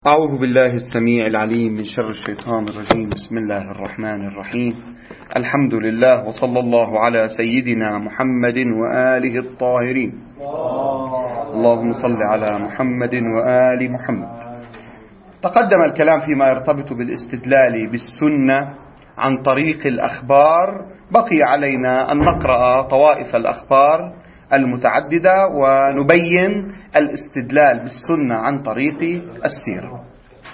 أعوذ بالله السميع العليم من شر الشيطان الرجيم. بسم الله الرحمن الرحيم. الحمد لله وصلى الله على سيدنا محمد وآله الطاهرين. اللهم صل على محمد وآل محمد. تقدم الكلام فيما يرتبط بالاستدلال بالسنة عن طريق الأخبار. بقي علينا أن نقرأ طوائف الأخبار المتعددة ونبين الاستدلال بالسنة عن طريق السيرة.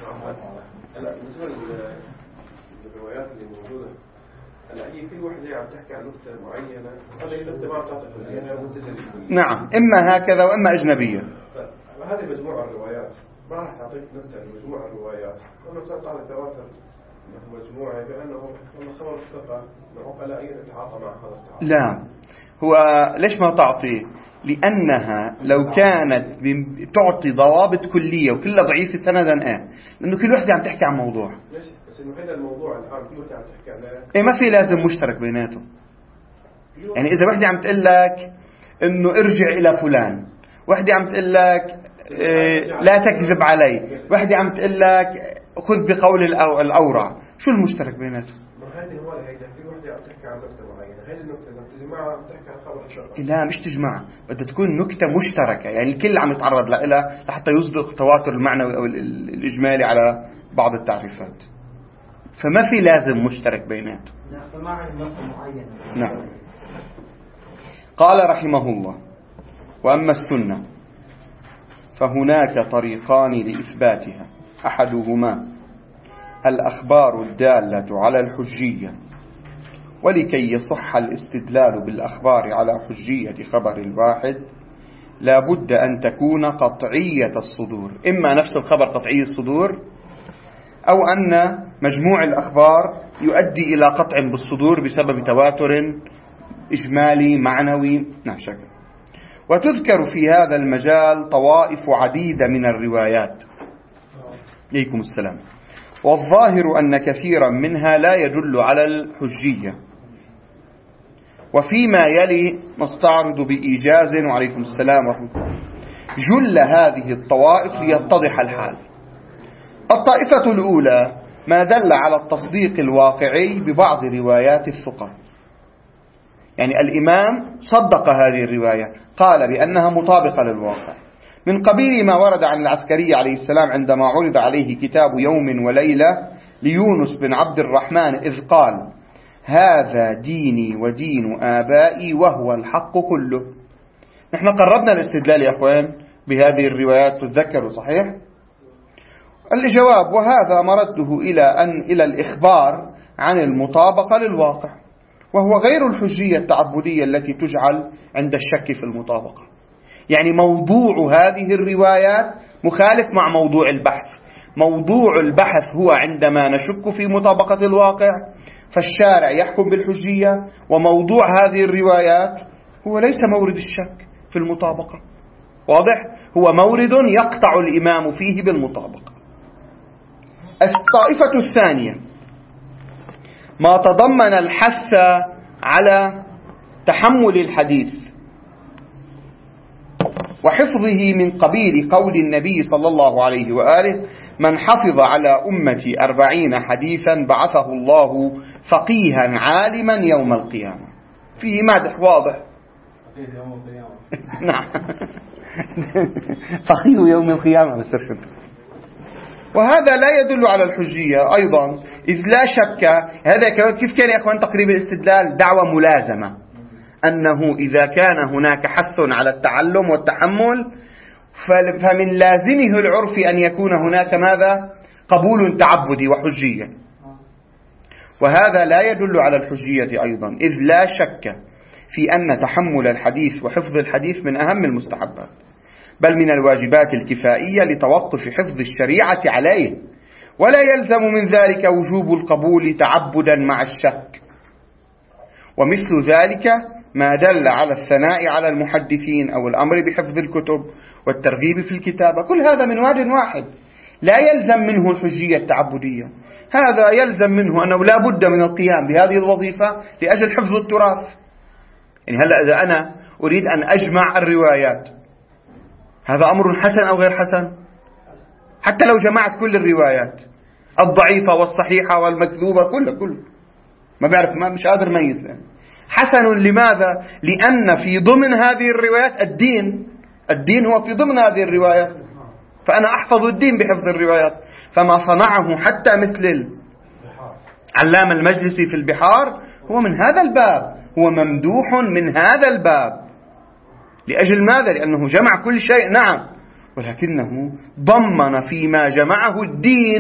الروايات اللي موجودة هي كل واحدة عم تحكي عن نقطة معينة، هذه النقطة ما بتعطيك نعم، إما هكذا وإما أجنبية. هذه مجموعة الروايات ما راح تعطيك نقطة مجموعة الروايات، وأنه تعطي على التواتر مجموعة بأنه خبر ثقة عقلاء يتعاطى مع هذا التعاطي. لا، هو ليش ما تعطي؟ لأنها لو كانت تعطي ضوابط كلية وكلها ضعيفة سندا لأنه كل واحدة عم تحكي عن موضوع. ليش؟ بس إنه هذا الموضوع الآن كل واحدة عم تحكي عنه. ما في لازم مشترك بيناتهم. يعني إذا واحدة عم تقول لك إنه ارجع إلى فلان، واحدة عم تقول لك لا تكذب علي، واحدة عم تقول لك خذ بقول الأورع، شو المشترك بيناتهم؟ هذه هو هيدا كل واحدة عم تحكي عن نقطة معينة. هذه النقطة إذا بتجمعها عم تحكي عن خبر الثقة. لا، مش تجمعها، بدها تكون نكتة مشتركة، يعني الكل عم يتعرض لها لحتى يصدق التواتر المعنوي أو الإجمالي على بعض التعريفات. فما في لازم مشترك بيناتهم. نعم. قال رحمه الله: وأما السنة فهناك طريقان لإثباتها، أحدهما الأخبار الدالة على الحجية، ولكي يصح الاستدلال بالأخبار على حجية خبر الواحد لا بد أن تكون قطعية الصدور، إما نفس الخبر قطعي الصدور، أو أن مجموع الأخبار يؤدي إلى قطع بالصدور بسبب تواتر إجمالي معنوي. نعم شكرا. وتذكر في هذا المجال طوائف عديدة من الروايات. عليكم السلام. والظاهر أن كثيرا منها لا يدل على الحجية، وفيما يلي نستعرض بإيجاز وعليكم السلام ورحمة الله جل هذه الطوائف ليتضح الحال. الطائفة الأولى ما دل على التصديق الواقعي ببعض روايات الثقة، يعني الإمام صدق هذه الرواية، قال بأنها مطابقة للواقع، من قبيل ما ورد عن العسكري عليه السلام عندما عرض عليه كتاب يوم وليلة ليونس بن عبد الرحمن إذ قال: هذا ديني ودين آبائي وهو الحق كله. نحن قربنا الاستدلال يا أخوان بهذه الروايات، تتذكروا صحيح؟ الجواب: وهذا مرده إلى الإخبار عن المطابقة للواقع، وهو غير الحجية التعبدية التي تجعل عند الشك في المطابقة. يعني موضوع هذه الروايات مخالف مع موضوع البحث. موضوع البحث هو عندما نشك في مطابقة الواقع فالشارع يحكم بالحجية، وموضوع هذه الروايات هو ليس مورد الشك في المطابقة. واضح؟ هو مورد يقطع الإمام فيه بالمطابقة. الطائفة الثانية ما تضمن الحث على تحمل الحديث وحفظه، من قبيل قول النبي صلى الله عليه وآله: من حفظ على أمتي 40 حديثا بعثه الله فقيها عالما يوم القيامة. فيه مادح واضح. نعم. فقيه يوم القيامة. وهذا لا يدل على الحجية أيضا، إذ لا شك هذا كيف كان يا أخوان تقريب الاستدلال؟ دعوة ملازمة، أنه إذا كان هناك حث على التعلم والتحمل فمن لازمه العرف أن يكون هناك ماذا؟ قبول تعبدي وحجية. وهذا لا يدل على الحجية أيضا، إذ لا شك في أن تحمل الحديث وحفظ الحديث من أهم المستحبات، بل من الواجبات الكفائية لتوقف حفظ الشريعة عليه، ولا يلزم من ذلك وجوب القبول تعبدا مع الشك. ومثل ذلك ما دل على الثناء على المحدثين أو الأمر بحفظ الكتب والترغيب في الكتابة، كل هذا من واد واحد، لا يلزم منه الحجية التعبدية. هذا يلزم منه أنه لا بد من القيام بهذه الوظيفة لأجل حفظ التراث. يعني هلأ إذا أنا أريد أن أجمع الروايات، هذا أمر حسن أو غير حسن؟ حتى لو جمعت كل الروايات الضعيفة والصحيحة والمكذوبة كله ما بيعرف، مش قادر يميز. حسن لماذا؟ لأن في ضمن هذه الروايات الدين هو في ضمن هذه الروايات، فأنا أحفظ الدين بحفظ الروايات. فما صنعه حتى مثل علامة المجلسي في البحار هو من هذا الباب، هو ممدوح من هذا الباب. لأجل ماذا؟ لأنه جمع كل شيء، نعم، ولكنه ضمن فيما جمعه الدين.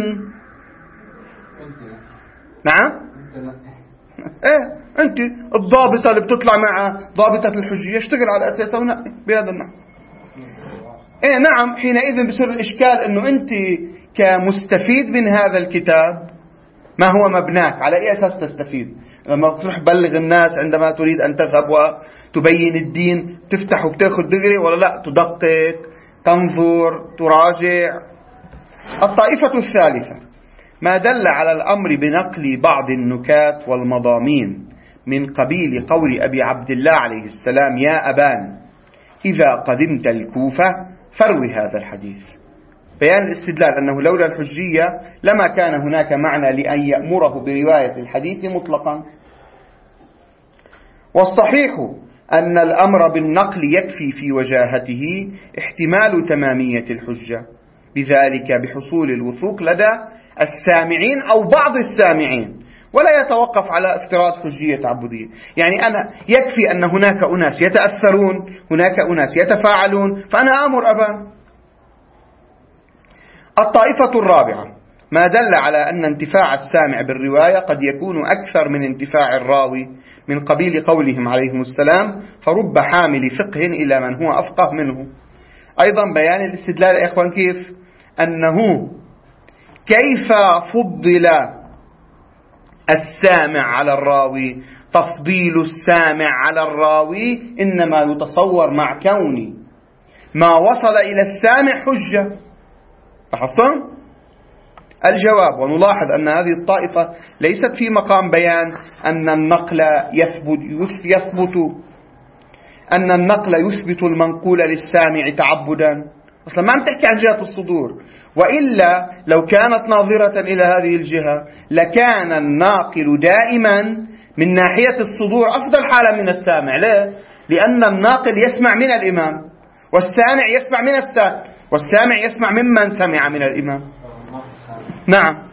نعم، ايه، انت الضابطة اللي بتطلع مع ضابطة الحجية اشتغل على أساسها ونقي بهذا النحو. ايه نعم، حينئذ بصير الإشكال انه انت كمستفيد من هذا الكتاب ما هو مبناك؟ على اي اساس تستفيد؟ لما تروح تبلغ الناس عندما تريد ان تذهب وتبين الدين تفتح وبتاخذ دغري، ولا لا تدقق، تنظر، تراجع؟ الطائفة الثالثة ما دل على الأمر بنقل بعض النكات والمضامين من قبيل قول أبي عبد الله عليه السلام: يا أبان إذا قدمت الكوفة فروي هذا الحديث. بيان الاستدلال أنه لولا الحجية لما كان هناك معنى لأن يأمره برواية الحديث مطلقا. والصحيح أن الأمر بالنقل يكفي في وجاهته احتمال تمامية الحجة، بذلك بحصول الوثوق لدى السامعين أو بعض السامعين، ولا يتوقف على افتراض حجية تعبدية. يعني أنا يكفي أن هناك أناس يتأثرون، هناك أناس يتفاعلون، فأنا آمر أبان. الطائفة الرابعة ما دل على أن انتفاع السامع بالرواية قد يكون أكثر من انتفاع الراوي، من قبيل قولهم عليهم السلام: فرب حامل فقه إلى من هو أفقه منه. أيضا بيان الاستدلال يا إخوان كيف أنه كيف فضل السامع على الراوي. تفضيل السامع على الراوي إنما يتصور مع كون ما وصل إلى السامع حجة. لاحظتم الجواب؟ ونلاحظ أن هذه الطائفة ليست في مقام بيان أن النقل يثبت المنقول للسامع تعبدا. أصلا ما عم تحكي عن جهة الصدور، وإلا لو كانت ناظرة إلى هذه الجهة لكان الناقل دائما من ناحية الصدور أفضل حالا من السامع. ليه؟ لأن الناقل يسمع من الإمام، والسامع يسمع من السامع، والسامع يسمع ممن سمع من الإمام. نعم،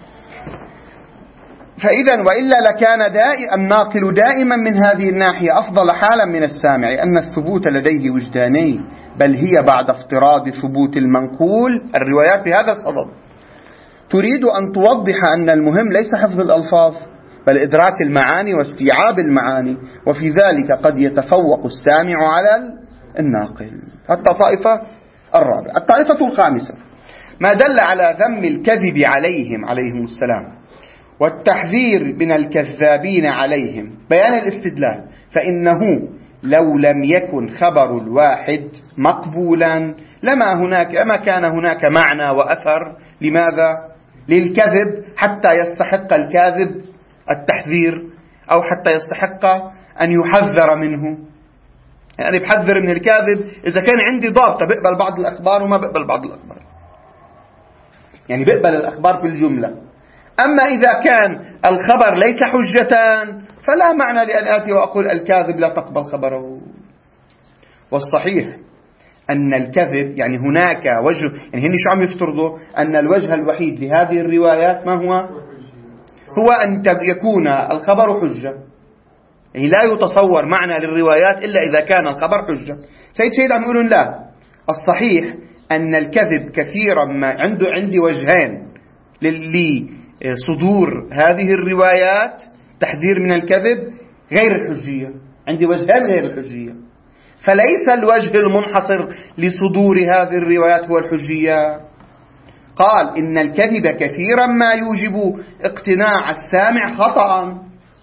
فإذا وإلا لكان الناقل دائما من هذه الناحية أفضل حالا من السامع، لأن الثبوت لديه وجداني، بل هي بعد افتراض ثبوت المنقول الروايات بهذا الصدد. تريد أن توضح أن المهم ليس حفظ الألفاظ بل إدراك المعاني واستيعاب المعاني، وفي ذلك قد يتفوق السامع على الناقل. حتى الطائفة الرابعة. الطائفة الخامسة ما دل على ذم الكذب عليهم السلام والتحذير من الكذابين عليهم. بيان الاستدلال: فإنه لو لم يكن خبر الواحد مقبولا لما كان هناك معنى وأثر. لماذا؟ للكذب، حتى يستحق الكاذب التحذير، أو حتى يستحق أن يحذر منه. يعني بحذر من الكاذب إذا كان عندي ضابطة بقبل بعض الأخبار وما بقبل بعض الأخبار، يعني بقبل الأخبار بالجملة. أما إذا كان الخبر ليس حجتان فلا معنى لأن آتي وأقول الكاذب لا تقبل خبره. والصحيح أن الكذب يعني هناك وجه، يعني هني شو عم يفترضوا؟ أن الوجه الوحيد لهذه الروايات ما هو أن يكون الخبر حجة. يعني لا يتصور معنى للروايات إلا إذا كان الخبر حجة. سيد عم يقولون لا، الصحيح أن الكذب كثيرا ما عندي وجهين لصدور هذه الروايات، تحذير من الكذب غير الحجية، عندي وجهين غير الحجية. فليس الوجه المنحصر لصدور هذه الروايات هو الحجية. قال إن الكذب كثيرا ما يوجب اقتناع السامع خطأ،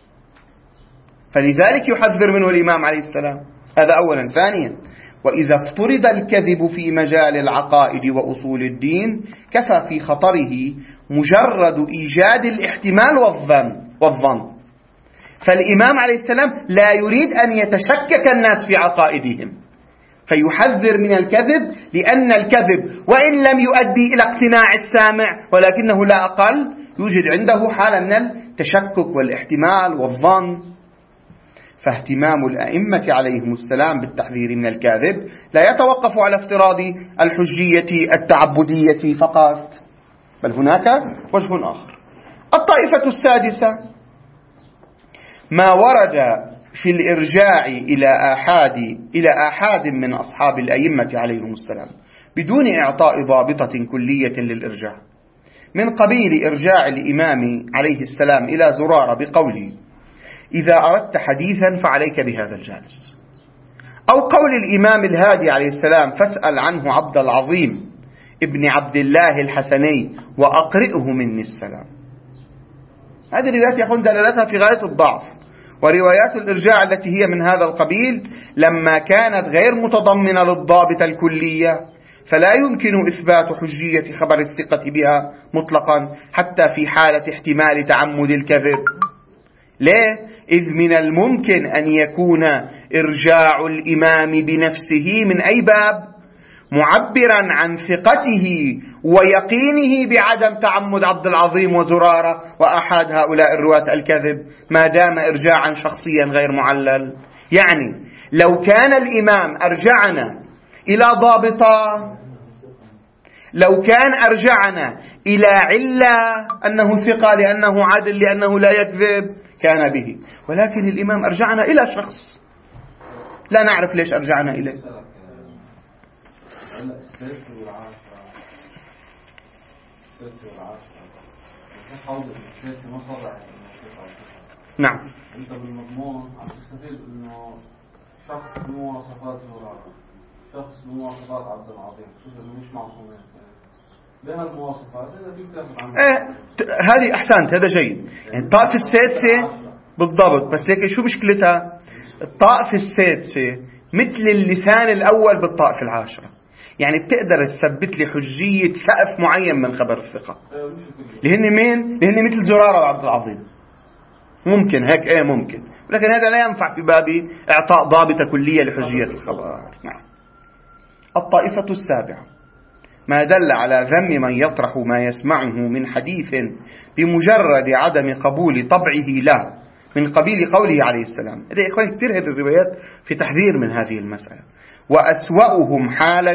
فلذلك يحذر منه الإمام عليه السلام. هذا أولا. ثانيا، وإذا افترض الكذب في مجال العقائد وأصول الدين كفى في خطره مجرد إيجاد الاحتمال والظن. فالإمام عليه السلام لا يريد أن يتشكك الناس في عقائدهم، فيحذر من الكذب، لأن الكذب وإن لم يؤدي إلى اقتناع السامع ولكنه لا أقل يوجد عنده حالة من التشكك والاحتمال والظن. فاهتمام الأئمة عليهم السلام بالتحذير من الكاذب لا يتوقف على افتراض الحجية التعبدية فقط، بل هناك وجه آخر. الطائفة السادسة ما ورد في الإرجاع إلى آحاد من أصحاب الأئمة عليهم السلام بدون إعطاء ضابطة كلية للإرجاع، من قبيل إرجاع الإمام عليه السلام إلى زرارة بقوله: إذا أردت حديثا فعليك بهذا الجالس، أو قول الإمام الهادي عليه السلام: فاسأل عنه عبد العظيم ابن عبد الله الحسني وأقرئه مني السلام. هذه الروايات يكون دلالتها في غاية الضعف، وروايات الإرجاع التي هي من هذا القبيل لما كانت غير متضمنة للضابط الكلية فلا يمكن إثبات حجية خبر الثقة بها مطلقا حتى في حالة احتمال تعمد الكذب. ليه؟ إذ من الممكن أن يكون إرجاع الإمام بنفسه من أي باب؟ معبرا عن ثقته ويقينه بعدم تعمد عبد العظيم وزرارة وأحد هؤلاء الرواة الكذب، ما دام إرجاعا شخصيا غير معلل. يعني لو كان الإمام أرجعنا إلى ضابطة، لو كان أرجعنا إلى علة أنه ثقة لأنه عادل لأنه لا يكذب كان به، ولكن الإمام أرجعنا إلى شخص لا نعرف ليش أرجعنا إليه. نعم. أنت بالمضمون عم تستفيد إنه شخص مواصفات زرارة، شخص مواصفات عبد العظيم، إنه مش معصومين بهالمواصفات. إذا فيك تاخذ عنه هذه أحسنت، هذا جيد. يعني الطائفة السادسة بالضبط، بس لكن شو مشكلتها؟ الطائفة السادسة مثل اللسان الأول بالطائفة العاشرة، يعني بتقدر تثبت لي حجية سقف معين من خبر الثقة. لهن مين؟ لهن مثل زرارة وعبد العظيم. ممكن هيك ممكن، لكن هذا لا ينفع في باب إعطاء ضابطة كلية لحجية الخبر. نعم. الطائفة السابعة ما دل على ذم من يطرح ما يسمعه من حديث بمجرد عدم قبول طبعه له، من قبيل قوله عليه السلام. إذا يا إخوان كثير هذه الروايات في تحذير من هذه المسألة. وأسوأهم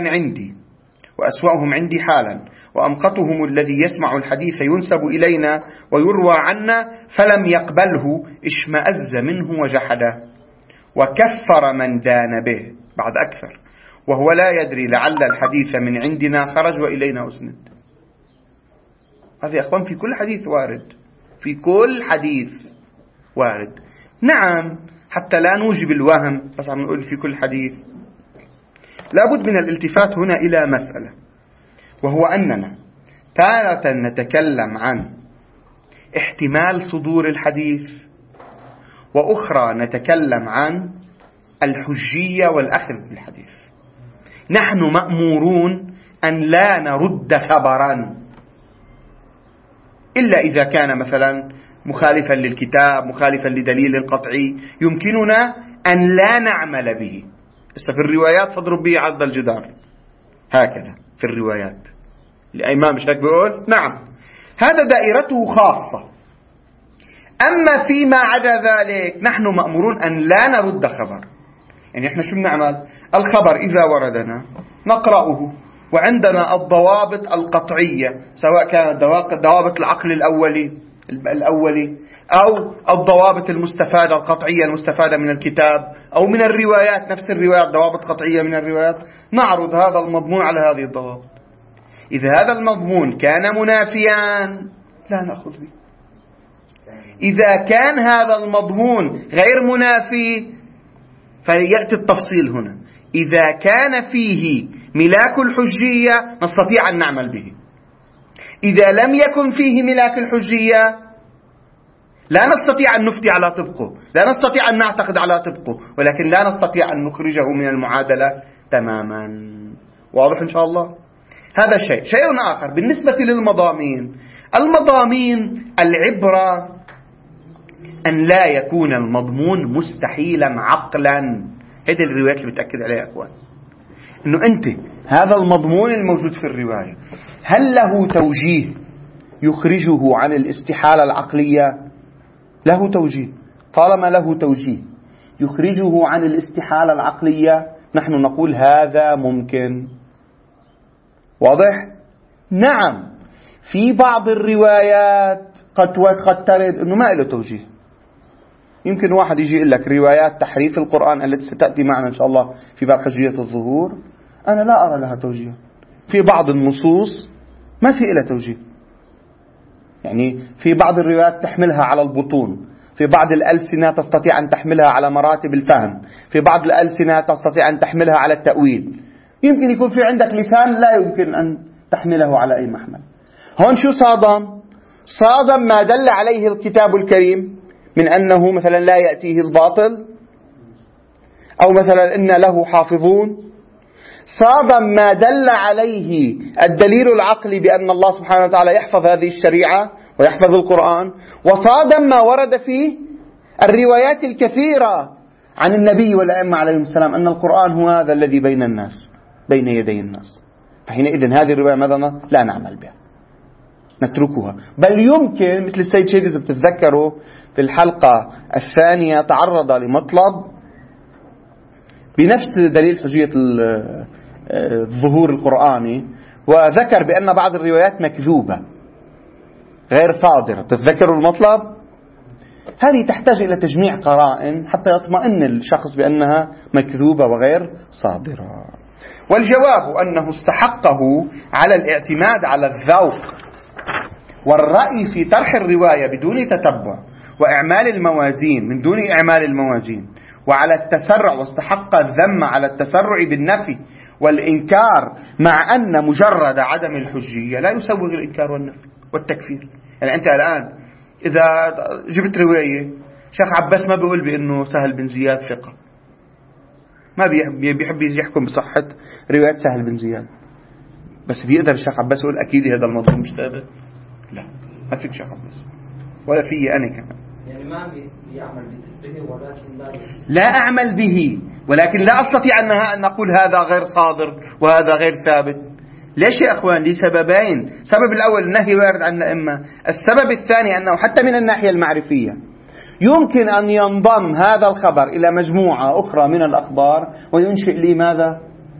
عندي حالا وأمقتهم الذي يسمع الحديث ينسب إلينا ويروى عنا فلم يقبله اشمأز منه وجحده وكفر من دان به بعد أكثر، وهو لا يدري لعل الحديث من عندنا خرج وإلينا أسند. هذا يا أخوان في كل حديث وارد، في كل حديث وارد. نعم، حتى لا نوجب الوهم، بس عم نقول في كل حديث. لابد من الالتفات هنا إلى مسألة، وهو أننا تارة نتكلم عن احتمال صدور الحديث، وأخرى نتكلم عن الحجية والأخذ بالحديث. نحن مأمورون أن لا نرد خبرا إلا إذا كان مثلا مخالفا للكتاب، مخالفا لدليل قطعي يمكننا أن لا نعمل به. في الروايات فاضرب به عرض الجدار، هكذا في الروايات الإمام مش هيك بيقول؟ نعم، هذا دائرته خاصة. أما فيما عدا ذلك نحن مأمورون أن لا نرد خبر. يعني إحنا شو بنعمل؟ الخبر إذا وردنا نقرأه، وعندنا الضوابط القطعية، سواء كانت ضوابط العقل الأولي أو الضوابط المستفادة القطعية المستفادة من الكتاب أو من الروايات، نفس الروايات ضوابط قطعية من الروايات، نعرض هذا المضمون على هذه الضوابط. إذا هذا المضمون كان منافيا لا نأخذ به. إذا كان هذا المضمون غير منافي فيأتي التفصيل هنا. إذا كان فيه ملاك الحجية نستطيع أن نعمل به. إذا لم يكن فيه ملاك الحجية لا نستطيع أن نفتي على طبقه، لا نستطيع أن نعتقد على طبقه، ولكن لا نستطيع أن نخرجه من المعادلة تماما. واضح إن شاء الله؟ هذا شيء. شيء آخر بالنسبة للمضامين، المضامين العبرة أن لا يكون المضمون مستحيلا عقلا. هذه الروايات اللي بتأكد عليها أخوان. أنه أنت هذا المضمون الموجود في الرواية هل له توجيه يخرجه عن الاستحالة العقلية؟ له توجيه. طالما له توجيه يخرجه عن الاستحالة العقلية نحن نقول هذا ممكن. واضح؟ نعم، في بعض الروايات قد ترد أنه ما له توجيه. يمكن واحد يجي يقول لك روايات تحريف القرآن التي ستأتي معنا إن شاء الله في باب حجية الظهور أنا لا أرى لها توجيه. في بعض النصوص ما في لها توجيه، يعني في بعض الروايات تحملها على البطون، في بعض الألسنة تستطيع أن تحملها على مراتب الفهم، في بعض الألسنة تستطيع أن تحملها على التأويل. يمكن يكون في عندك لسان لا يمكن أن تحمله على أي محمل. هون شو صادم ما دل عليه الكتاب الكريم من أنه مثلا لا يأتيه الباطل، أو مثلا إن له حافظون. صادم ما دل عليه الدليل العقلي بأن الله سبحانه وتعالى يحفظ هذه الشريعة ويحفظ القرآن. وصادم ما ورد في الروايات الكثيرة عن النبي والأئمة عليهم السلام أن القرآن هو هذا الذي بين الناس، بين يدي الناس. فحينئذ هذه الرواية ماذا لا نعمل بها، نتركها. بل يمكن مثل السيد شيخ إذا بتتذكروا في الحلقة الثانية تعرض لمطلب بنفس دليل حجية الظهور القرآني، وذكر بأن بعض الروايات مكذوبة غير صادرة. تتذكروا المطلب؟ هذه تحتاج إلى تجميع قرائن حتى يطمئن الشخص بأنها مكذوبة وغير صادرة. والجواب أنه استحقه على الاعتماد على الذوق والرأي في طرح الرواية بدون تتبع وإعمال الموازين من دون إعمال الموازين، وعلى التسرع، واستحق الذم على التسرع بالنفي والإنكار، مع أن مجرد عدم الحجية لا يسوغ الإنكار والنفي والتكفير. يعني أنت الآن إذا جبت رواية شيخ عباس ما بيقول بأنه سهل بن زياد ثقة، ما بيحب يحكم بصحة رواية سهل بن زياد، بس بيقدر الشيخ عباس يقول أكيد هذا الموضوع مش ثابت؟ لا، ما فيك شيخ عباس ولا في أنا كمان. يعني ما بيعمل به ولكن لا أعمل به، ولكن لا أستطيع أن نقول هذا غير صادر وهذا غير ثابت. ليش يا أخوان؟ دي سببين. السبب الأول النهي وارد عن الأئمة، السبب الثاني أنه حتى من الناحية المعرفية يمكن أن ينضم هذا الخبر إلى مجموعة أخرى من الأخبار وينشئ لي ماذا؟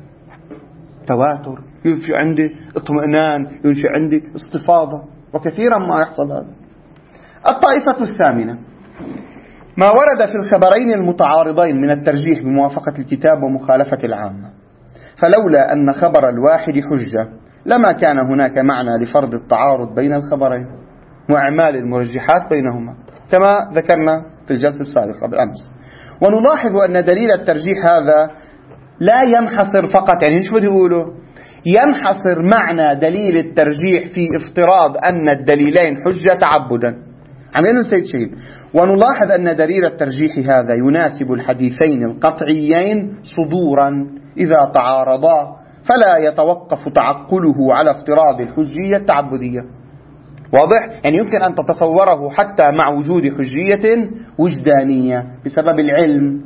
تواتر، ينشئ عندي اطمئنان، ينشئ عندي استفاضة، وكثيرا ما يحصل هذا. الطائفة الثامنة ما ورد في الخبرين المتعارضين من الترجيح بموافقة الكتاب ومخالفة العامة. فلولا أن خبر الواحد حجة لما كان هناك معنى لفرض التعارض بين الخبرين وإعمال المرجحات بينهما، كما ذكرنا في الجلسة السابقة بالأمس. ونلاحظ أن دليل الترجيح هذا لا ينحصر فقط، يعني شو بده يقولوا؟ ينحصر معنى دليل الترجيح في افتراض أن الدليلين حجة تعبدا. عملنا السيد شهيد. ونلاحظ أن دليل الترجيح هذا يناسب الحديثين القطعيين صدورا إذا تعارضا، فلا يتوقف تعقله على افتراض الحجية التعبدية. واضح؟ يعني يمكن أن تتصوره حتى مع وجود حجية وجدانية بسبب العلم.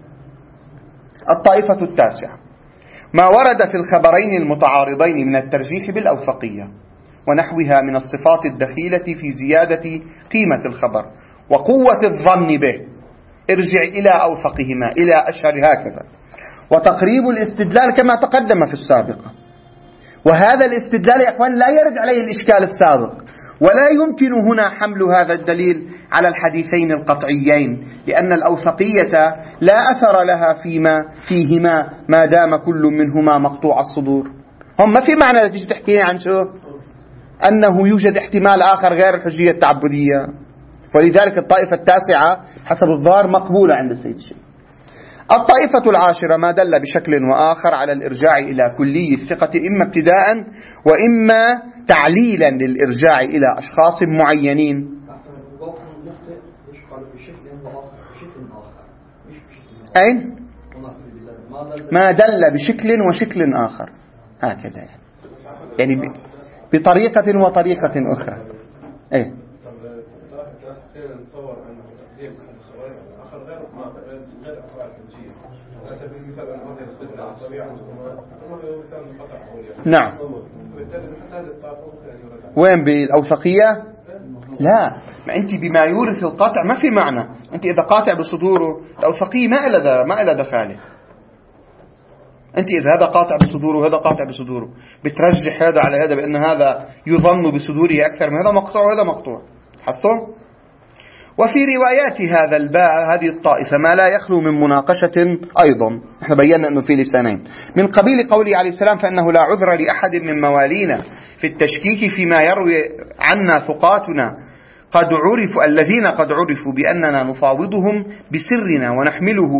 الطائفة التاسعة ما ورد في الخبرين المتعارضين من الترجيح بالأوثقية ونحوها من الصفات الدخيلة في زيادة قيمة الخبر وقوة الظن به، ارجع إلى أوثقهما إلى أشهر هكذا، وتقريب الاستدلال كما تقدم في السابقة. وهذا الاستدلال يا أخوان لا يرد عليه الإشكال السابق، ولا يمكن هنا حمل هذا الدليل على الحديثين القطعيين، لأن الأوثقية لا أثر لها فيهما ما دام كل منهما مقطوع الصدور. هم ما في معنى لتيجي تحكيني عن شو؟ أنه يوجد احتمال آخر غير الحجية التعبدية. ولذلك الطائفة التاسعة حسب الظاهر مقبولة عند السيد الشيخ. الطائفة العاشرة ما دل بشكل وآخر على الإرجاع إلى كلي الثقة إما ابتداء وإما تعليلا للإرجاع إلى أشخاص معينين. أين؟ ما دل بشكل وشكل آخر، هكذا يعني بطريقة وطريقة أخرى. إيه؟ آخر غير أفعال الحجية. على سبيل المثال أن هذه الخدمة على الطبيعة وهو مثال منقطع. نعم. وين بالأوثقية؟ لا، ما أنت بما يورث القاطع ما في معنى. أنت إذا قاطع بصدوره الأوثقية ما إلى دخاله. أنت إذا هذا قاطع بصدوره وهذا قاطع بصدوره بترجح هذا على هذا بأن هذا يظن بصدوره أكثر من هذا مقطوع وهذا مقطوع. حصل؟ وفي روايات هذا الباب هذه الطائفة ما لا يخلو من مناقشة أيضا. احنا بينا أنه في لسانين من قبيل قوله عليه السلام فإنه لا عذر لأحد من موالينا في التشكيك فيما يروي عنا ثقاتنا الذين قد عرفوا بأننا نفاوضهم بسرنا ونحمله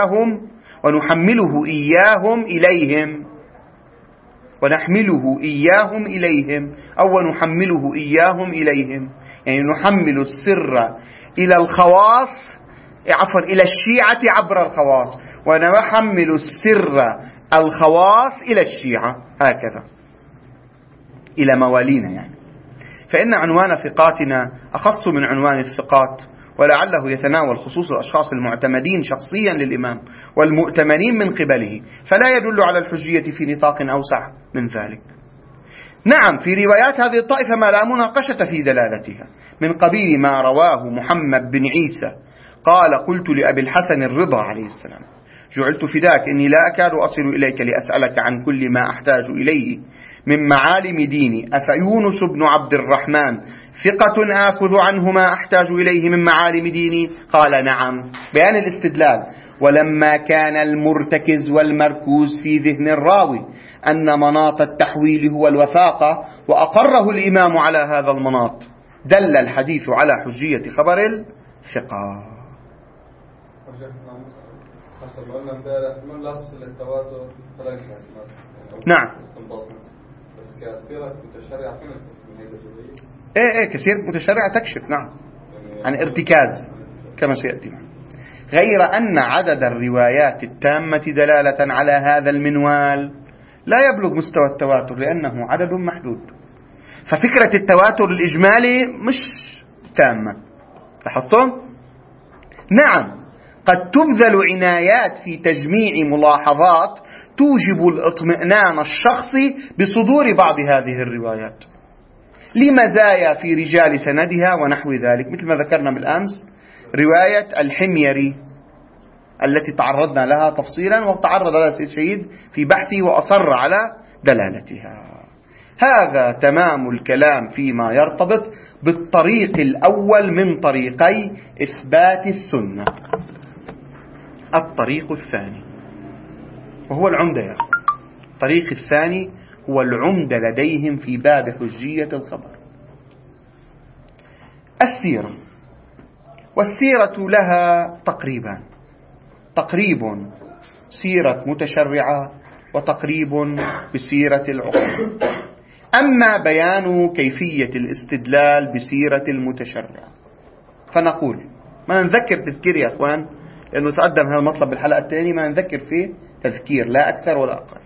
إياهم إليهم يعني نحمل السر إلى الخواص إلى الشيعة عبر الخواص ونحمل السر الخواص إلى الشيعة هكذا إلى موالينا يعني. فإن عنوان ثقاتنا أخص من عنوان الثقات ولعله يتناول خصوص الأشخاص المعتمدين شخصيا للإمام والمؤتمنين من قبله فلا يدل على الحجية في نطاق أوسع من ذلك. نعم في روايات هذه الطائفة ما لا مناقشة في دلالتها من قبيل ما رواه محمد بن عيسى قال قلت لأبي الحسن الرضا عليه السلام جعلت فداك إني لا أكاد أصل إليك لأسألك عن كل ما أحتاج إليه من معالم ديني أفيونس بن عبد الرحمن ثقة آخذ عنه ما أحتاج إليه من معالم ديني قال نعم. بيان الاستدلال ولما كان المرتكز والمركوز في ذهن الراوي أن مناط التحويل هو الوثاقة وأقره الإمام على هذا المناط دل الحديث على حجية خبر الثقة. نعم كسيرة متشرعة كسيرة متشرعة تكشف نعم عن ارتكاز كما سيأتي غير أن عدد الروايات التامة دلالة على هذا المنوال لا يبلغ مستوى التواتر لأنه عدد محدود. ففكرة التواتر الإجمالي مش تامة. لاحظتم؟ نعم قد تبذل عنايات في تجميع ملاحظات توجب الاطمئنان الشخصي بصدور بعض هذه الروايات لمزايا في رجال سندها ونحو ذلك مثل ما ذكرنا بالأمس رواية الحميري التي تعرضنا لها تفصيلا وتعرض لها السيد شهيد في بحثه وأصر على دلالتها. هذا تمام الكلام فيما يرتبط بالطريق الأول من طريقي إثبات السنة. الطريق الثاني وهو العمدة يا أخي. الطريق الثاني هو العمدة لديهم في باب حجية الخبر السيرة. والسيرة لها تقريب سيرة متشرعة وتقريب بسيرة العقل. أما بيان كيفية الاستدلال بسيرة المتشرع فنقول ما نذكر تذكير يا أخوان لأنه تقدم هذا المطلب بالحلقة الثانية ما نذكر فيه تذكير لا أكثر ولا أقل.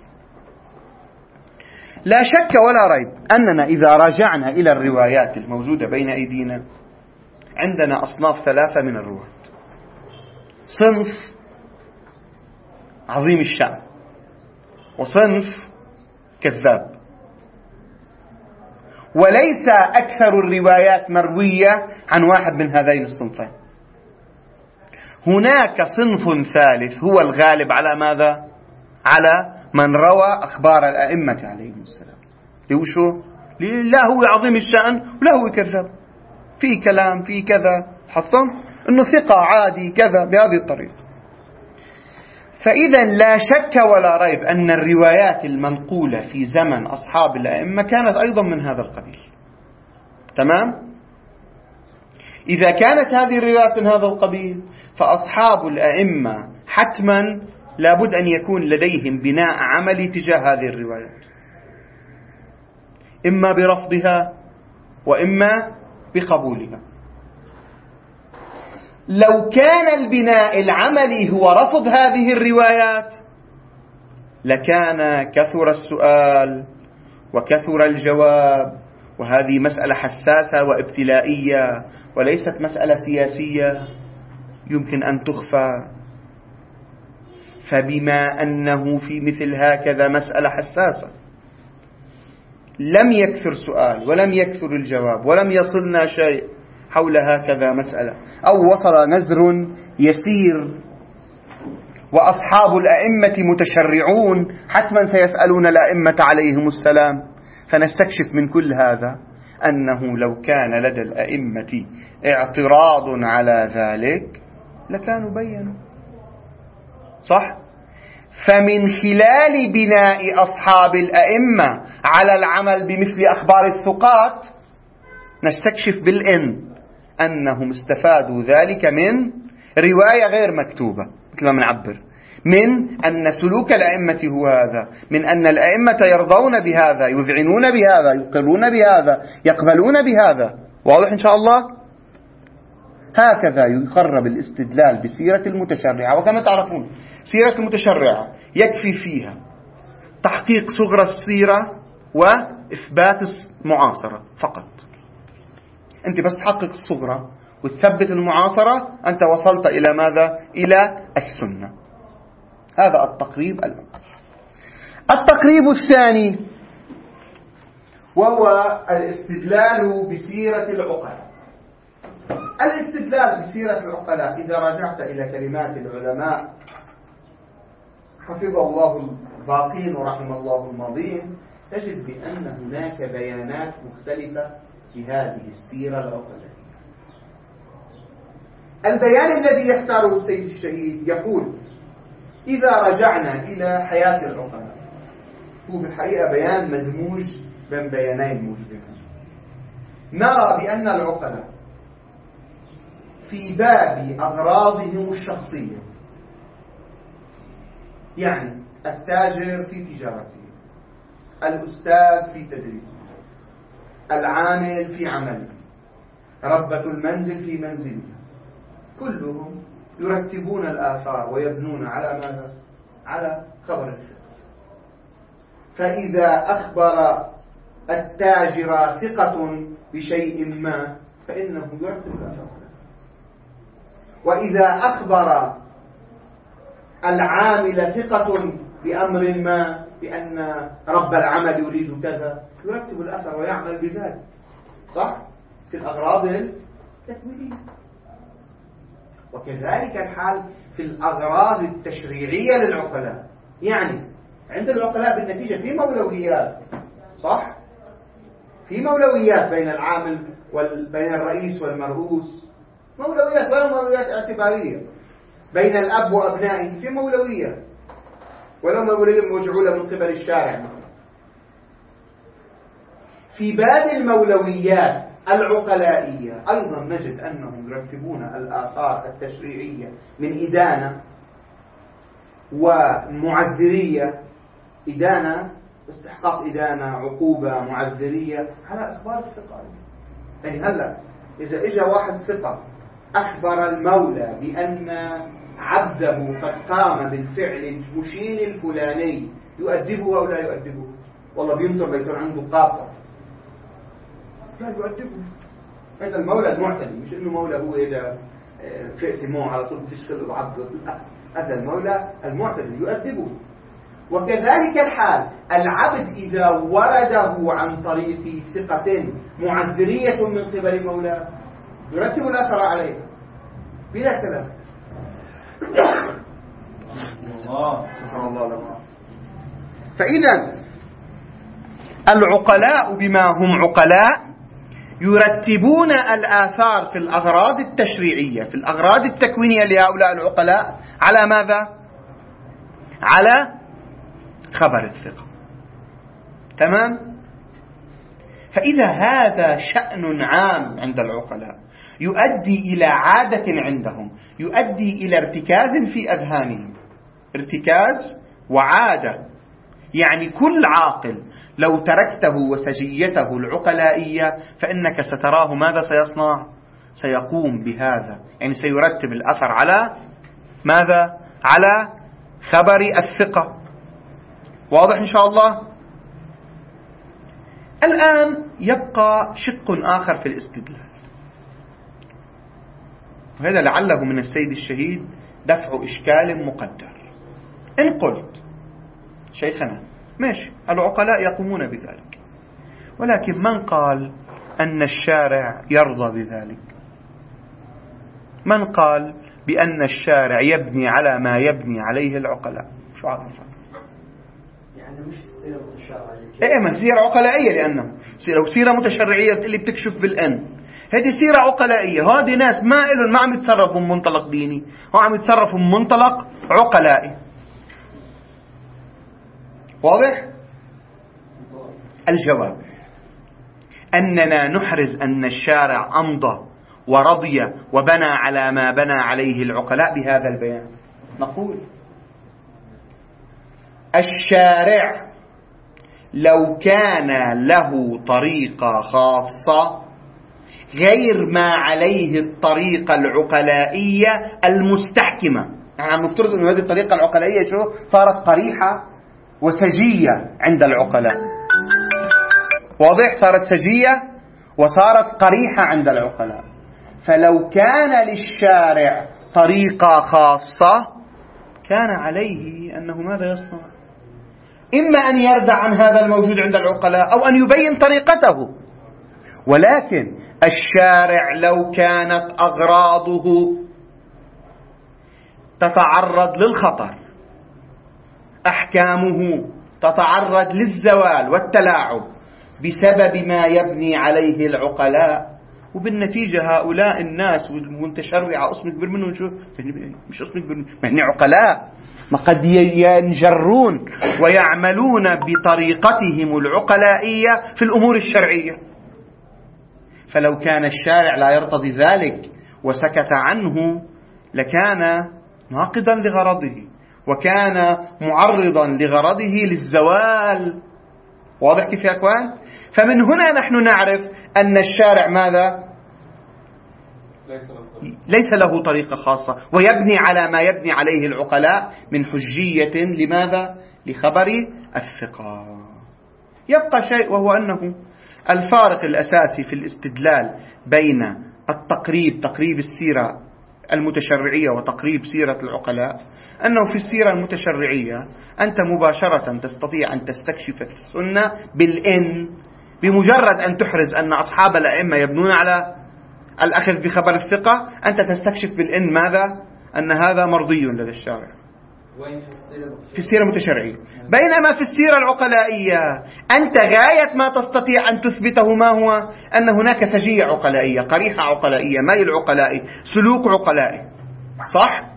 لا شك ولا ريب أننا إذا راجعنا إلى الروايات الموجودة بين أيدينا عندنا أصناف ثلاثة من الرواة. صنف عظيم الشأن وصنف كذاب وليس أكثر الروايات مروية عن واحد من هذين الصنفين. هناك صنف ثالث هو الغالب على ماذا؟ على من روى أخبار الأئمة عليهم السلام. لوشو؟ لا هو عظيم الشأن ولا هو كذاب في كلام في كذا حصن أنه ثقة عادي كذا بهذه الطريقة. فإذا لا شك ولا ريب أن الروايات المنقولة في زمن أصحاب الأئمة كانت أيضا من هذا القبيل. تمام؟ إذا كانت هذه الروايات من هذا القبيل فأصحاب الأئمة حتما لابد أن يكون لديهم بناء عملي تجاه هذه الروايات إما برفضها وإما بقبولها. لو كان البناء العملي هو رفض هذه الروايات لكان كثر السؤال وكثر الجواب وهذه مسألة حساسة وابتلائية وليست مسألة سياسية يمكن أن تخفى. فبما أنه في مثل هكذا مسألة حساسة لم يكثر سؤال ولم يكثر الجواب ولم يصلنا شيء حول هكذا مسألة، أو وصل نزر يسير وأصحاب الأئمة متشرعون حتما سيسألون الأئمة عليهم السلام، فنستكشف من كل هذا أنه لو كان لدى الأئمة اعتراض على ذلك لكانوا بينوا. صح؟ فمن خلال بناء أصحاب الأئمة على العمل بمثل أخبار الثقات نستكشف بالإن أنهم استفادوا ذلك من رواية غير مكتوبة، مثل ما نعبر من أن سلوك الأئمة هو هذا، من أن الأئمة يرضون بهذا، يذعنون بهذا، يقرون بهذا، يقبلون بهذا. واضح إن شاء الله؟ هكذا يقرب الاستدلال بسيرة المتشرعة. وكما تعرفون سيرة المتشرعة يكفي فيها تحقيق صغرى السيرة وإثبات المعاصرة فقط. أنت بس تحقق الصغرى وتثبت المعاصرة أنت وصلت إلى ماذا؟ إلى السنة. هذا التقريب الأول. التقريب الثاني وهو الاستدلال بسيرة العقلاء. الاستدلال بسيرة العقلاء إذا رجعت إلى كلمات العلماء حفظ الله الباقين ورحم الله الماضين تجد بأن هناك بيانات مختلفة في هذه السيرة العقلائية. البيان الذي يختاره السيد الشهيد يقول إذا رجعنا إلى حياة العقلاء، هو في الحقيقة بيان مدموج بين بيانين موجودين. نرى بأن العقلاء في باب أغراضهم الشخصية، يعني التاجر في تجارته، الأستاذ في تدريسه، العامل في عمله، ربة المنزل في منزلها، كلهم يرتبون الآثار ويبنون على ماذا؟ على خبر الثقة. فإذا أخبر التاجر ثقة بشيء ما فإنه يرتب الآثار، وإذا أخبر العامل ثقة بأمر ما بأن رب العمل يريد كذا يرتب الأثر ويعمل بذلك. صح؟ في الأغراض التكوينية. وكذلك الحال في الأغراض التشريعية للعقلاء. يعني عند العقلاء بالنتيجة في مولويات. صح؟ في مولويات بين العامل وبين الرئيس والمرؤوس، مولويات ولا مولويات اعتبارية. بين الأب وأبنائه في مولوية ولو مولوية مجعولة من قبل الشارع. في باب المولويات العقلائية أيضا نجد أنهم يرتبون الآثار التشريعية من إدانة ومعذرية، إدانة استحقاق إدانة، عقوبة، معذرية، على إخبار الثقة. يعني هلا إذا إجا واحد ثقة أخبر المولى بأن عبده قد قام بالفعل المشين الفلاني يؤدبه أو لا يؤدبه؟ والله بينظر ليصير عنده قاطع، لا يؤدبه. هذا المولى المعتدي، مش إنه مولى هو إذا فئس موه على طول تشتغل وعبده، هذا المولى المعتدي يؤدبه. وكذلك الحال العبد إذا ورده عن طريق ثقة معذرية من قبل مولاه يرتب الأثر عليه بلا كلام. فإذا العقلاء بما هم عقلاء يرتبون الآثار في الأغراض التشريعية، في الأغراض التكوينية لهؤلاء العقلاء على ماذا؟ على خبر الثقة. تمام؟ فإذا هذا شأن عام عند العقلاء يؤدي إلى عادة عندهم، يؤدي إلى ارتكاز في أذهانهم، ارتكاز وعادة. يعني كل عاقل لو تركته وسجيته العقلائية فإنك ستراه ماذا سيصنع؟ سيقوم بهذا، يعني سيرتب الأثر على ماذا؟ على خبر الثقة. واضح إن شاء الله؟ الآن يبقى شق آخر في الاستدلال. وهذا لعله من السيد الشهيد دفع إشكال مقدر. إن قلت شيخنا ماشي، العقلاء يقومون بذلك، ولكن من قال أن الشارع يرضى بذلك؟ من قال بأن الشارع يبني على ما يبني عليه العقلاء؟ شو عرفك؟ يعني مش السيرة متشرعية. ايه، ما سيرة عقلائية، لأنه لو سيرة متشرعية اللي بتكشف بالأن، هذه سيرة عقلائية. هذه ناس ما عم يتصرفوا من منطلق ديني، هو عم يتصرفوا من منطلق عقلائي. واضح؟ الجواب أننا نحرز أن الشارع أمضى ورضي وبنى على ما بنى عليه العقلاء بهذا البيان. نقول الشارع لو كان له طريقة خاصة غير ما عليه الطريقة العقلائية المستحكمة، يعني نفترض أن هذه الطريقة العقلائية صارت قريحة وسجية عند العقلاء. واضح؟ صارت سجية وصارت قريحة عند العقلاء. فلو كان للشارع طريقة خاصة كان عليه أنه ماذا يصنع؟ إما أن يردع عن هذا الموجود عند العقلاء أو أن يبين طريقته. ولكن الشارع لو كانت أغراضه تتعرض للخطر، أحكامه تتعرض للزوال والتلاعب بسبب ما يبني عليه العقلاء، وبالنتيجة هؤلاء الناس والمتشرعة اسم كبير منهم، شو مش اسم كبير، ما هن عقلاء، ما قد ينجرون ويعملون بطريقتهم العقلائية في الأمور الشرعية. فلو كان الشارع لا يرتضي ذلك وسكت عنه لكان ناقضا لغرضه وكان معرضا لغرضه للزوال. واضح كيف يا أخوان؟ فمن هنا نحن نعرف أن الشارع ماذا؟ ليس له طريقة خاصة، ويبني على ما يبني عليه العقلاء من حجية لماذا؟ لخبر الثقة. يبقى شيء، وهو أنه الفارق الأساسي في الاستدلال بين تقريب السيرة المتشرعية وتقريب سيرة العقلاء، أنه في السيرة المتشرعية أنت مباشرة تستطيع أن تستكشف في السنة بالإن، بمجرد أن تحرز أن أصحاب الأئمة يبنون على الأخذ بخبر الثقة، أنت تستكشف بالإن ماذا؟ أن هذا مرضي لدى الشارع في السيرة المتشرعية. بينما في السيرة العقلائية أنت غاية ما تستطيع أن تثبته ما هو؟ أن هناك سجية عقلائية، قريحة عقلائية، ميل عقلائي، سلوك عقلائي، صح؟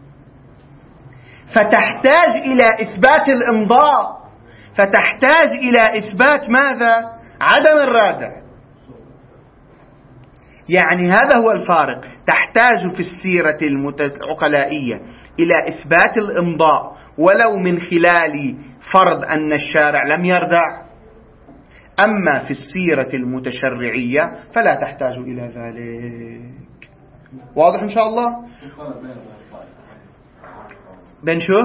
فتحتاج إلى إثبات الإمضاء، فتحتاج إلى إثبات ماذا؟ عدم الرادع. يعني هذا هو الفارق. تحتاج في السيرة العقلائية إلى إثبات الإمضاء ولو من خلال فرض أن الشارع لم يردع. أما في السيرة المتشرعية فلا تحتاج إلى ذلك. واضح إن شاء الله؟ بين شو؟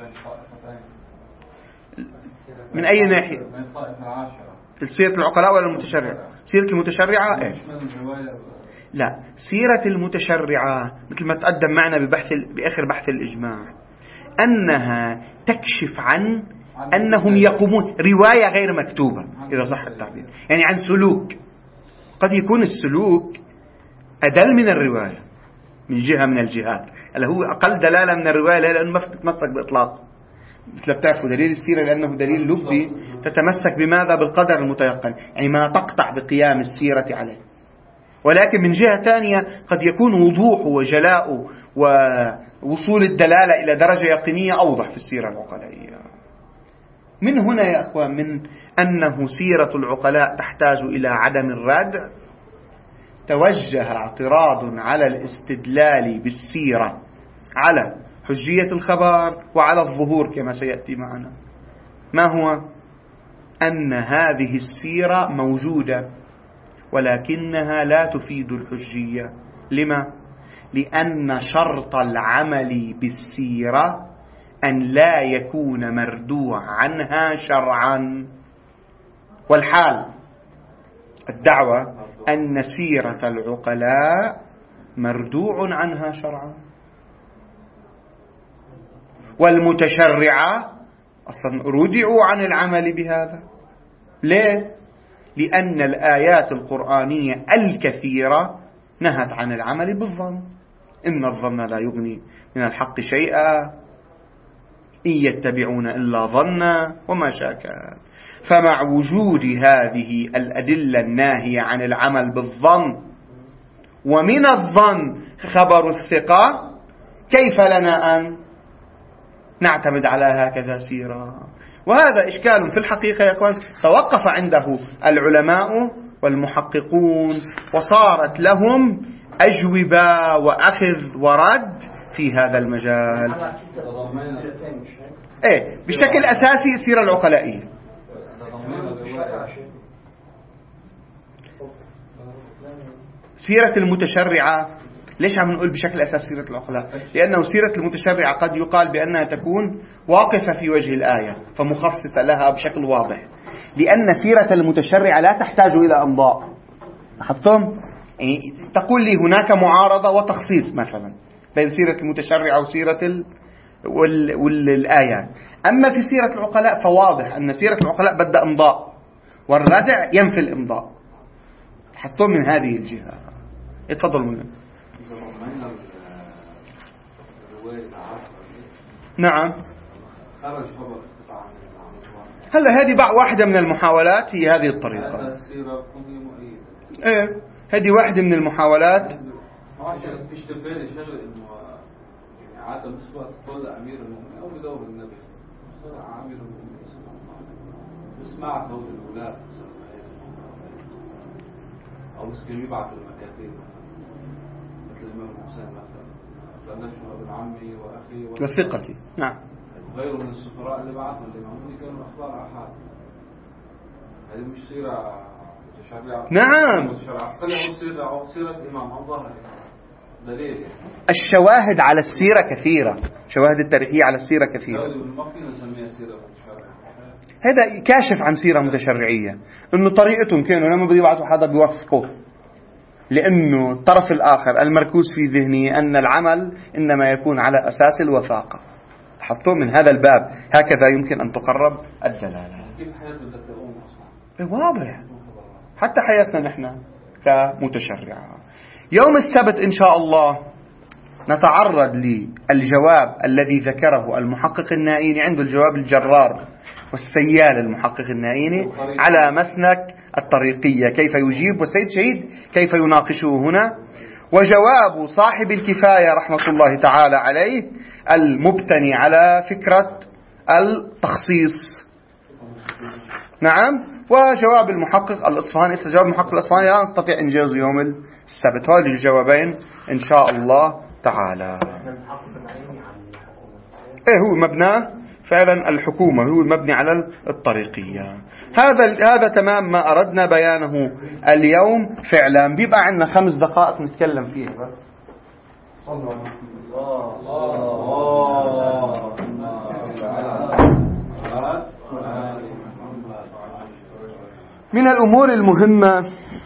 من أي ناحية؟ سيرة العقلاء ولا المتشرعة؟ سيرة المتشرعة إيه؟ لا، سيرة المتشرعة مثل ما تقدم معنا بآخر بحث الإجماع أنها تكشف عن أنهم يقومون رواية غير مكتوبة إذا صح التعبير، يعني عن سلوك. قد يكون السلوك أدل من الرواية من جهة من الجهات، اللي هو أقل دلالة من الرواية لأنه ما تتمسك بإطلاق. مثل بتعرفوا دليل السيرة لأنه دليل لبي، تتمسك بماذا؟ بالقدر المتيقن، يعني ما تقطع بقيام السيرة عليه. ولكن من جهة ثانية قد يكون وضوحه وجلاؤه ووصول الدلالة إلى درجة يقينية أوضح في السيرة العقلائية. من هنا يا أخوان من أنه سيرة العقلاء تحتاج إلى عدم الردع توجه اعتراض على الاستدلال بالسيرة على حجية الخبر وعلى الظهور كما سيأتي معنا. ما هو؟ أن هذه السيرة موجودة ولكنها لا تفيد الحجية. لما؟ لأن شرط العمل بالسيرة أن لا يكون مردوع عنها شرعا. والحال الدعوة أن سيرة العقلاء مردوع عنها شرعا. والمتشرعة أصلا ردعوا عن العمل بهذا. ليه؟ لأن الآيات القرآنية الكثيرة نهت عن العمل بالظن. إن الظن لا يغني من الحق شيئا إن يتبعون إلا ظنا وما شاكا. فمع وجود هذه الأدلة الناهية عن العمل بالظن، ومن الظن خبر الثقة، كيف لنا أن نعتمد على هكذا سيرة؟ وهذا إشكال في الحقيقة يا أخوان توقف عنده العلماء والمحققون، وصارت لهم أجوبة وأخذ ورد في هذا المجال. بشكل أساسي السيرة العقلائية. سيرة المتشرعة ليش عم نقول بشكل أساس سيرة العقلاء؟ لأنه سيرة المتشرعة قد يقال بأنها تكون واقفة في وجه الآية فمخصصة لها بشكل واضح، لأن سيرة المتشرعة لا تحتاج إلى أمضاء. لاحظتم؟ يعني تقول لي هناك معارضة وتخصيص مثلا بين سيرة المتشرعة وسيرة والآيات. أما في سيرة العقلاء فواضح أن سيرة العقلاء بدأ إمضاء، والردع ينفي الإمضاء. لاحظتم من هذه الجهة. اتفضلوا منه. نعم. هلا هذه واحدة من المحاولات، هي هذه الطريقة. هذه واحدة من المحاولات. عادة مسبوعة تقول أمير المؤمنين أو بدور النبي أمير المؤمنين بسمع قول الأولاد أو مسكين يبعث المكاتب مثل الإمام الحسين مثلا فنجم ابن عمي وأخي وثقتي. نعم. غيره من السفراء اللي بعثهم الإمامون كانوا أخبار أحد. هذه مش سيرة متشرعة. نعم. سيرة إمام الله دليل. الشواهد على السيرة كثيرة، شواهد التاريخية على السيرة كثيرة. هذا كاشف عن سيرة متشرعية، إنه طريقتهم كانوا لما بده يبعثوا حدا بيوثقوه، لأنه الطرف الآخر المركوز في ذهنه أن العمل إنما يكون على أساس الوثاقة. حطوه من هذا الباب، هكذا يمكن أن تقرب الدلالة. واضح، حتى حياتنا نحن كمتشرعة. يوم السبت إن شاء الله نتعرض للجواب الذي ذكره المحقق النائيني، عنده الجواب الجرار والسيال المحقق النائيني على مسلك الطريقية، كيف يجيب، وسيد شهيد كيف يناقشه هنا، وجواب صاحب الكفاية رحمة الله تعالى عليه المبتني على فكرة التخصيص. نعم. وجواب المحقق الأصفهاني. جواب المحقق الأصفهاني لا نستطيع إنجازه يوم السبت. هذه الجوابين إن شاء الله تعالى. هو مبنى فعلا الحكومة، هو المبني على الطريقية. هذا تمام ما أردنا بيانه اليوم فعلا. بيبقى عندنا 5 دقائق نتكلم فيها بس. من الأمور المهمة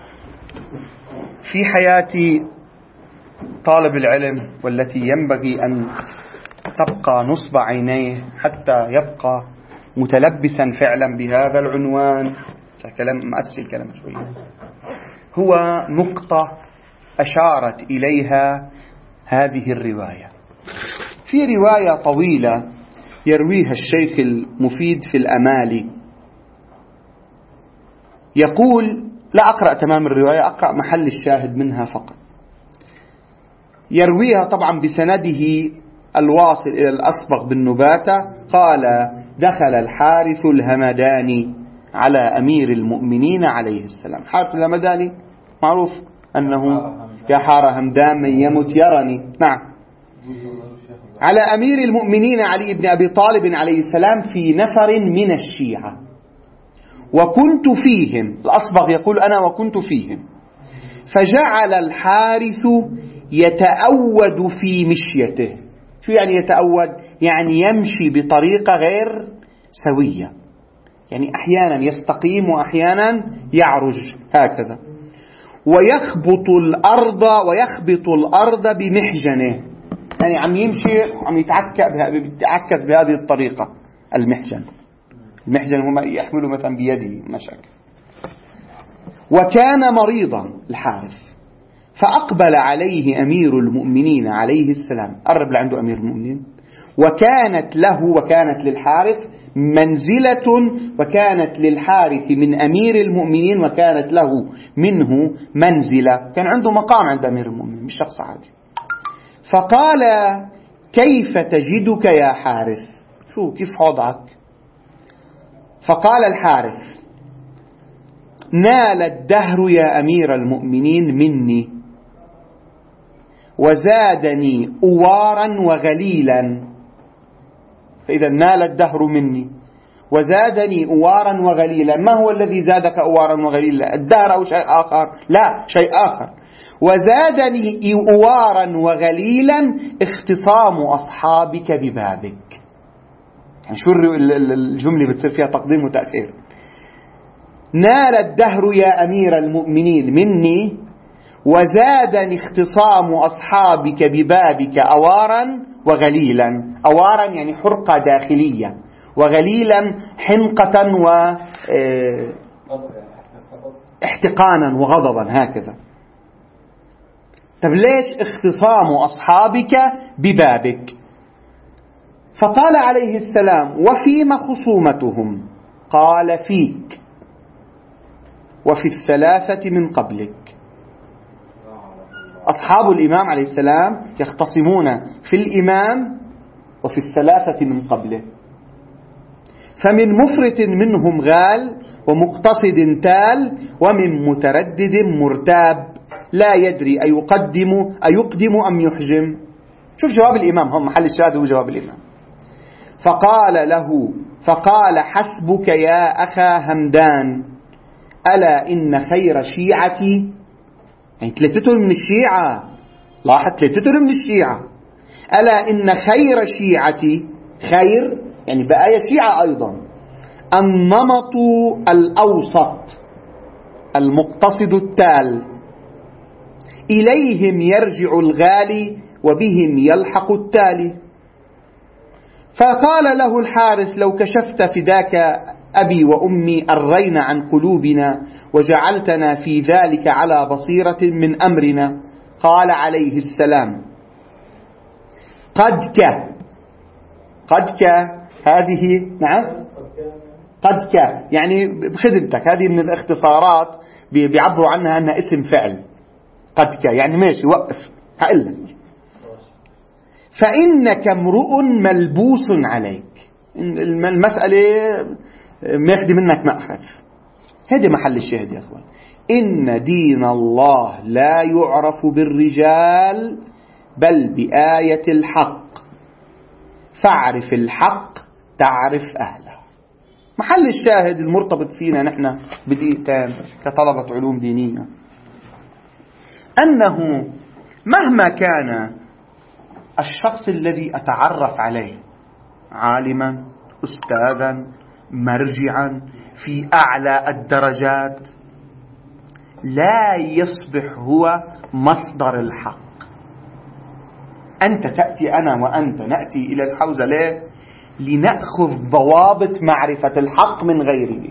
في حياة طالب العلم والتي ينبغي أن تبقى نصب عينيه حتى يبقى متلبسا فعلا بهذا العنوان، كلام مأسي كلام شوية، هو نقطة أشارت إليها هذه الرواية. في رواية طويلة يرويها الشيخ المفيد في الأمالي، يقول، لا أقرأ تمام الرواية، أقرأ محل الشاهد منها فقط. يرويها طبعا بسنده الواصل إلى الأصبغ بن نباتة قال: دخل الحارث الهمداني على أمير المؤمنين عليه السلام. حارث الهمداني معروف أنه يا حار همدان من يمت يرني. نعم. على أمير المؤمنين علي بن أبي طالب عليه السلام في نفر من الشيعة، وكنت فيهم. الأصبغ يقول: أنا وكنت فيهم. فجعل الحارث يتأود في مشيته. شو يعني يتأود؟ يعني يمشي بطريقة غير سوية، يعني أحيانا يستقيم وأحيانا يعرج هكذا. ويخبط الأرض بمحجنه، يعني عم يمشي عم يتعكس بهذه الطريقة. المحجن هو ما يحمله مثلا بيده مشاكل. وكان مريضا الحارث، فأقبل عليه أمير المؤمنين عليه السلام، قرب لعنده أمير المؤمنين، وكانت للحارث منزلة، وكانت للحارث من أمير المؤمنين، وكانت له منه منزلة، كان عنده مقام عند أمير المؤمنين مش شخص عادي. فقال: كيف تجدك يا حارث؟ شو كيف وضعك؟ فقال الحارث: نال الدهر يا أمير المؤمنين مني، وزادني أوارا وغليلا. فإذا نال الدهر مني وزادني أوارا وغليلا. ما هو الذي زادك أوارا وغليلا؟ الدهر أو شيء آخر؟ لا، شيء آخر. وزادني أوارا وغليلا اختصام أصحابك ببابك. يعني شو الجملة بتصير فيها تقديم وتأخير. نال الدهر يا أمير المؤمنين مني، وزادني اختصام أصحابك ببابك أوارا وغليلا. أوارا يعني حرقة داخلية، وغليلا حنقة واحتقانا وغضبا هكذا. طب ليش اختصام أصحابك ببابك؟ فقال عليه السلام: وفيما خصومتهم؟ قال: فيك وفي الثلاثة من قبلك. أصحاب الإمام عليه السلام يختصمون في الإمام وفي الثلاثة من قبله. فمن مفرط منهم غال، ومقتصد تال، ومن متردد مرتاب، لا يدري أيقدم أم يحجم. شوف جواب الإمام، هم محل الشاهد هو جواب الإمام. فقال: حسبك يا أخا همدان، ألا إن خير شيعتي، يعني ثلاثتهم من الشيعة، لاحظ ثلاثتهم من الشيعة. ألا إن خير شيعتي، خير يعني بقايا شيعة أيضا، النمط الأوسط المقتصد التال، إليهم يرجع الغالي وبهم يلحق التالي. فقال له الحارث: لو كشفت فداك أبي وأمي أرينا عن قلوبنا، وجعلتنا في ذلك على بصيرة من أمرنا. قال عليه السلام: قد هذه، نعم، قد يعني بخدمتك، هذه من الاختصارات بيعبروا عنها أنها اسم فعل. قد يعني ماشي، وقف هقلك. فإنك امرؤ ملبوس عليك، المسألة ماخذ منك مأخذ. هذا محل الشاهد يا أخوان. إن دين الله لا يعرف بالرجال بل بآية الحق، فاعرف الحق تعرف أهله. محل الشاهد المرتبط فينا نحن بدقيقتين كطلبة علوم دينية، أنه مهما كان الشخص الذي أتعرف عليه عالما، أستاذا، مرجعا في أعلى الدرجات، لا يصبح هو مصدر الحق. أنت تأتي، أنا وأنت نأتي إلى الحوزة ليه؟ لنأخذ ضوابط معرفة الحق من غيره.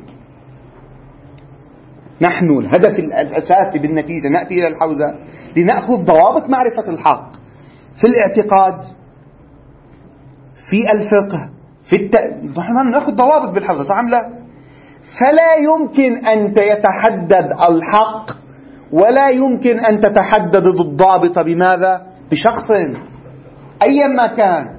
نحن الهدف الأساسي بالنتيجة نأتي إلى الحوزة لنأخذ ضوابط معرفة الحق في الاعتقاد، في الفقه، نحن نأخذ ضوابط بالحوزة، صح أم لا؟ فلا يمكن أن يتحدد الحق ولا يمكن أن تتحدد الضابط بماذا؟ بشخص أيما كان.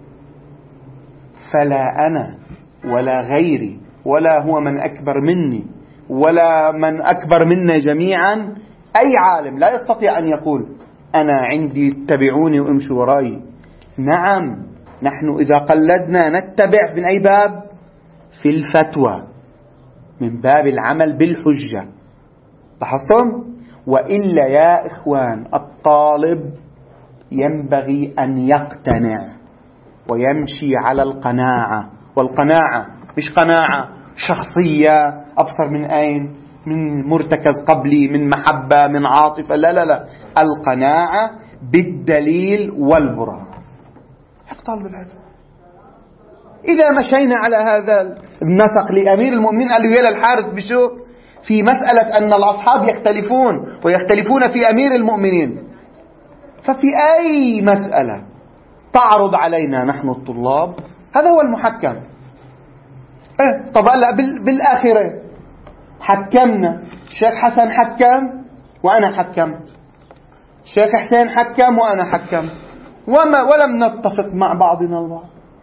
فلا أنا ولا غيري ولا هو من أكبر مني ولا من أكبر منا جميعا، أي عالم لا يستطيع أن يقول أنا عندي اتبعوني وامشوا وراي. نعم، نحن إذا قلدنا نتبع من أي باب؟ في الفتوى، من باب العمل بالحجة. لاحظتم؟ وإلا يا إخوان الطالب ينبغي أن يقتنع ويمشي على القناعة. والقناعة مش قناعة شخصية أبصر من أين، من مرتكز قبلي، من محبة، من عاطفة، لا لا لا، القناعة بالدليل والبرهان. حق طالب العلم. إذا مشينا على هذا النسق لأمير المؤمنين قال له يا للحارث بشو في مسألة أن الأصحاب يختلفون ويختلفون في أمير المؤمنين، ففي أي مسألة تعرض علينا نحن الطلاب هذا هو المحكم. طب هلا بالآخرة حكمنا، الشيخ حسن حكم وأنا حكمت، الشيخ حسين حكم وأنا حكمت، ولم نتفق مع بعضنا البعض.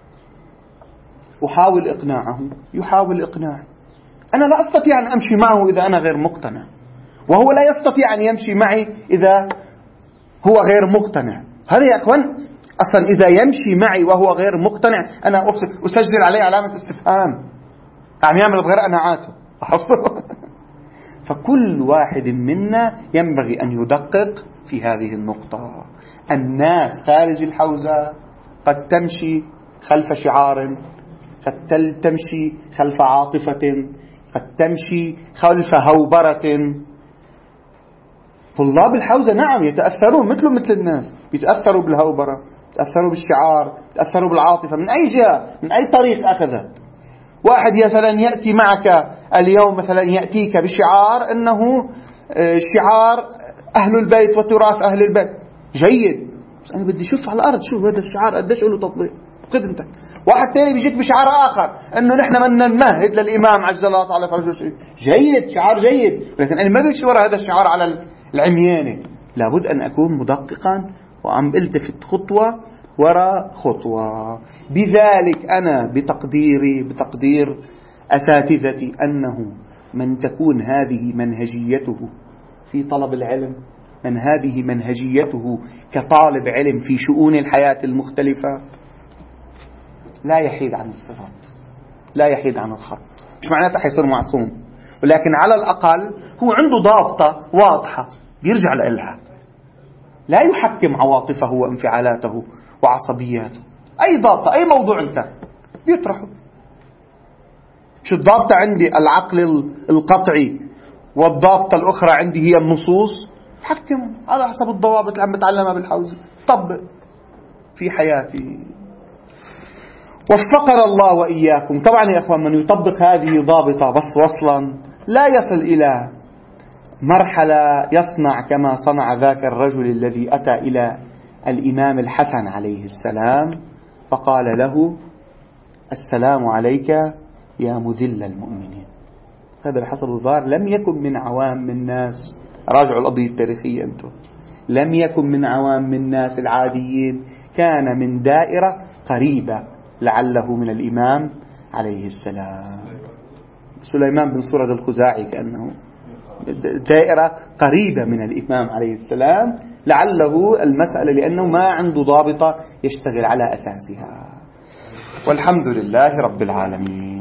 أحاول إقناعه، يحاول إقناعي. أنا لا أستطيع أن أمشي معه إذا أنا غير مقتنع، وهو لا يستطيع أن يمشي معي إذا هو غير مقتنع. هذا يا أخوان أصلا إذا يمشي معي وهو غير مقتنع أنا أسجل عليه علامة استفهام، عم يعمل بغير قناعاته. فكل واحد منا ينبغي أن يدقق في هذه النقطة. الناس خارج الحوزة قد تمشي خلف شعار، قد تمشي خلف عاطفة، قد تمشي خلف هوبرة. طلاب الحوزة نعم يتأثرون مثل الناس، يتأثروا بالهوبرة، يتأثروا بالشعار، يتأثروا بالعاطفة من أي جهة، من أي طريق أخذت. واحد مثلا يأتي معك اليوم، مثلا يأتيك بشعار أنه شعار أهل البيت وتراث أهل البيت، جيد، بس أنا بدي أشوف على الأرض شو هذا الشعار قديش له تطبيق خدمتك. واحد تاني بيجيك بشعار آخر أنه نحن بدنا نمهد للإمام عجل الله تعالى فرجه، جيد، شعار جيد، لكن أنا ما بمشي وراء هذا الشعار على العميانة. لابد أن أكون مدققا وعم التفت خطوة وراء خطوة. بذلك أنا بتقدير أساتذتي أنه من تكون هذه منهجيته في طلب العلم، من هذه منهجيته كطالب علم في شؤون الحياة المختلفة، لا يحيد عن الصراط، لا يحيد عن الخط. مش معناته حيصير معصوم، ولكن على الأقل هو عنده ضابطة واضحة بيرجع لها، لا يحكم عواطفه وانفعالاته وعصبياته. أي ضابطة، أي موضوع انت بيطرحه. مش الضابطة عندي العقل القطعي والضابطة الأخرى عندي هي النصوص، حكم على حسب الضوابط اللي عم بتعلمها بالحوزة، طبق في حياتي. وفقنا الله وإياكم. طبعا يا أخوان من يطبق هذه ضابطة بس وصلا لا يصل إلى مرحلة يصنع كما صنع ذاك الرجل الذي أتى إلى الإمام الحسن عليه السلام فقال له السلام عليك يا مذل المؤمنين. هذا حسب الظاهر لم يكن من عوام الناس، راجعوا القضية التاريخية أنتم، لم يكن من عوام الناس العاديين، كان من دائرة قريبة لعله من الإمام عليه السلام. سليمان بن سرد الخزاعي كأنه دائرة قريبة من الإمام عليه السلام، لعله المسألة لأنه ما عنده ضابطة يشتغل على أساسها. والحمد لله رب العالمين.